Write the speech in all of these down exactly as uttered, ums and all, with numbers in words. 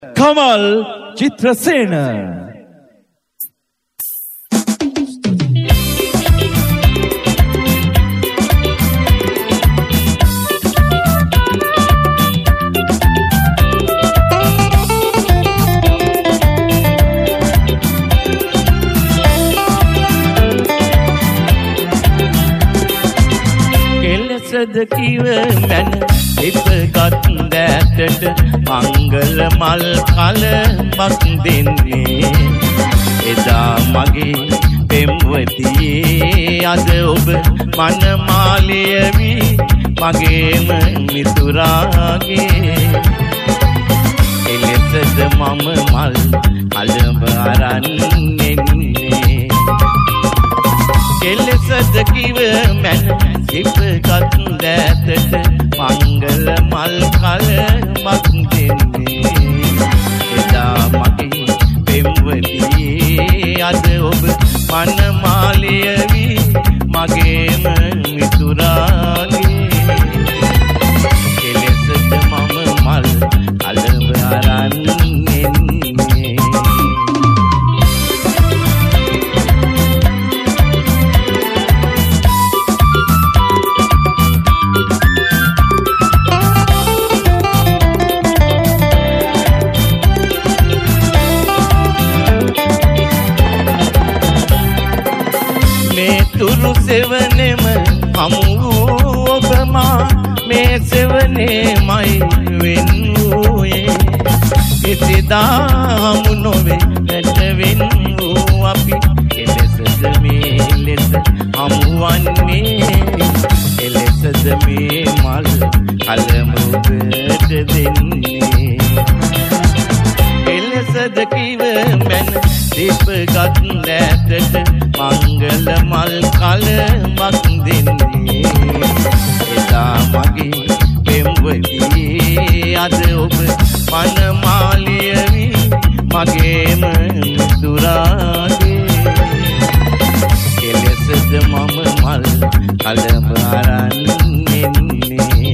Kamal Chitrasena. සද කිව මැන ඉපගත් දැතට මංගල මල් කලමක් දෙන්නේ එදා මගේ පෙම්වතියේ අද ඔබ මනමාලිය වී මගේම මිතුරාගේ එලෙසද මම මල් කලඹ අරන් එන්නේ එලෙසද කිව මැන ඉපගත් දැතට මංගල මල් කලමක් දෙන්නේ එදා මගේ පෙම්වතියේ අද ඔබ මනමාලිය වී මගේම මිතුරාගේ එලෙසද මම මල් කලඹ අරන් එන්නේ තුරු සෙවනෙම හමු වූ ඔබමා මේ සෙවනේමයි වෙන් වූයේ එතෙදා හමු නොවේ නැට වෙන් වූ අපි එලෙසද මේ ලෙස හමුවන්නේ එලෙසද මේ මල් කලමුකට දෙන්නේ එලෙසද කිව මැන දීපගත් දැතට මංගල මල් කලමක් දෙන්නේ එදා මගේ පෙම්වතියේ අද ඔබ මනමාලිය වී මගේම මිතුරාගේ එලෙසද මම මල් කලඹ අරන් එන්නේ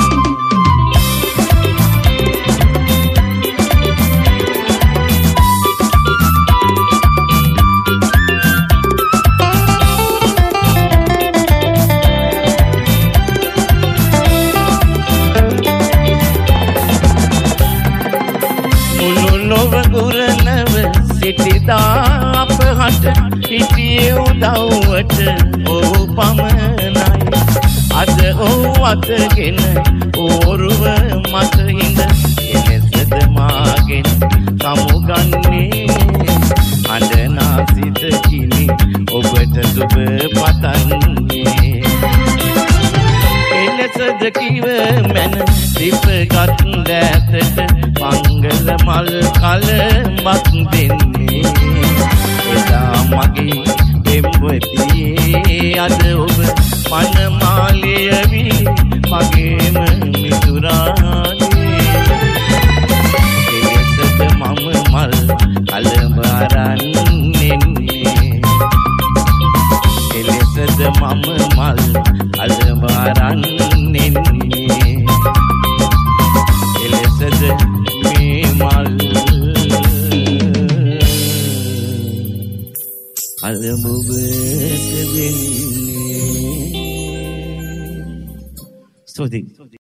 සිටිදා අප හට හිටියේ උදව්වට ඔහු පමණයි අද ඔහු අතගෙන ඕරුව මත හිඳ එලෙසද මාගෙන් සමුගන්නේ අඬනා සිත කිලි ඔබට සුබ පතන්නේ එලෙසද කිව මැන දීපගත් දැතට මංගල මල් කලමක් දෙන්නේ එදා මගේ පෙම්වතියේ අද ඔබ මනමාලිය වී මගේම මිතුරාගේ එලෙසද මම මල් කලඹ අරන් එන්නේ එලෙසද මම මල් කලඹ අරන් එන්නේ එලෙසද මේ මල් කලඹට දෙන්නේ ස්තුතියි